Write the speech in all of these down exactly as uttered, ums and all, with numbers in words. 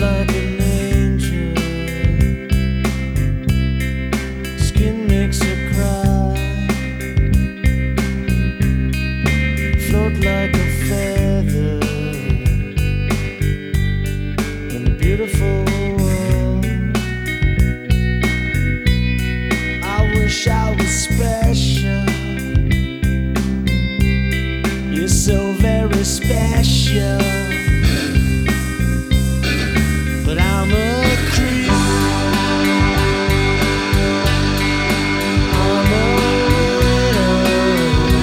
like an angel, skin makes her cry, float like a feather in a beautiful world. I wish I was special. You're so very special. But I'm a creep. I'm a widow.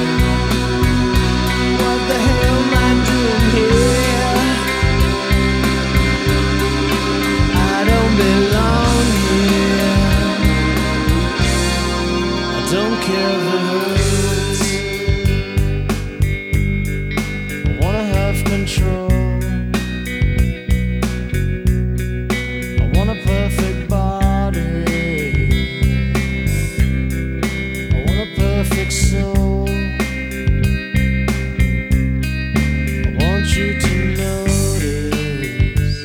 What the hell am I doing here? I don't belong here. I don't care if it hurts. I wanna have control. Perfect body, I want a perfect soul. I want you to notice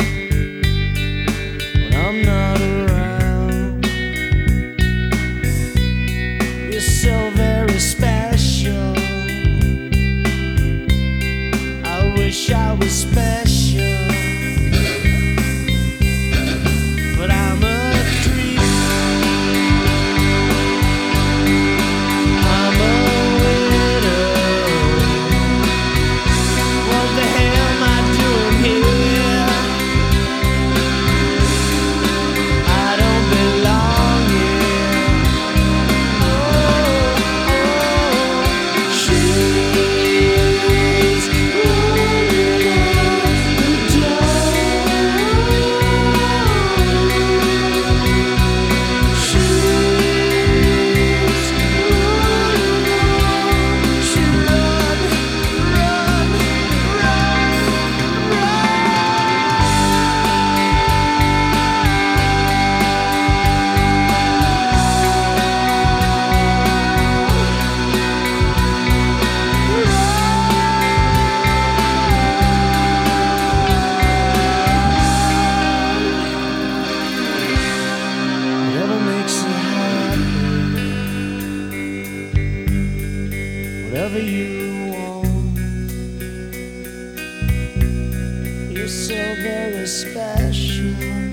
when I'm not around. You're so very special. I wish I was special. Whatever you want, you're so very special.